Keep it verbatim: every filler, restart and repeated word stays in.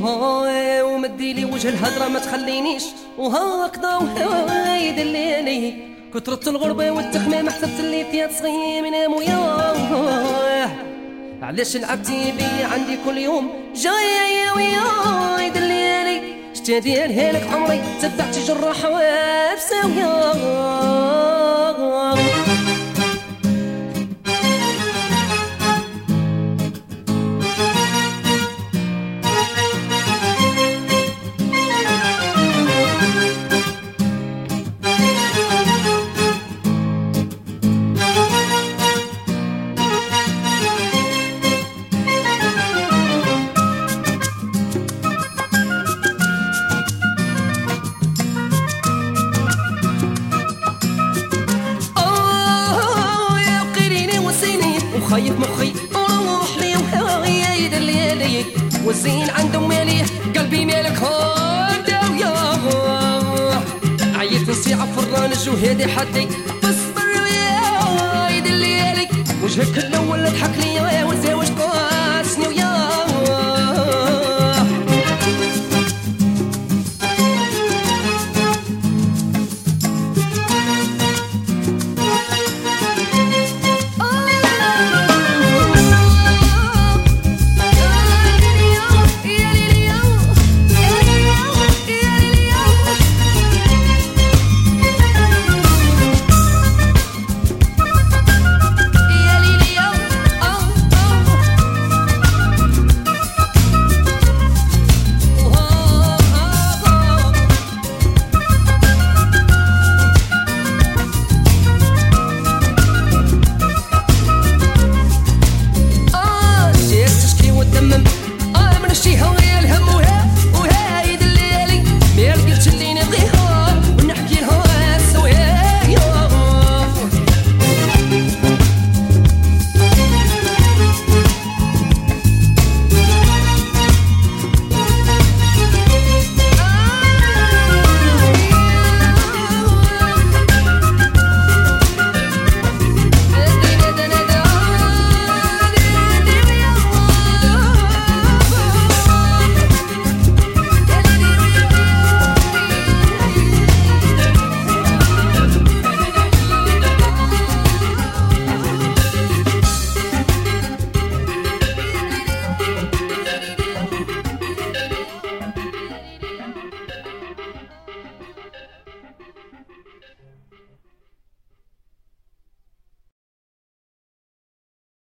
وها ومدي لي وجه الهضره ما تخلينيش وهكذا وهايد الليلي كثرت الغربه والتخمام حسبت اللي فيها صغير من موياه علاش لعبتي بي عندي كل يوم جايه ويا عيد الليلي شتا ديالها لك عمري تبعتي جراح وابساويه خايف مخي وروح لي وهاي عيد الليالي والزين عندهم ماليه قلبي مالك هدا وياه عييت نصيعة فران الجهاد حدي بصبر يا عيد الليالي وجهك الاول ضحك لي وزاوج قاسني ويا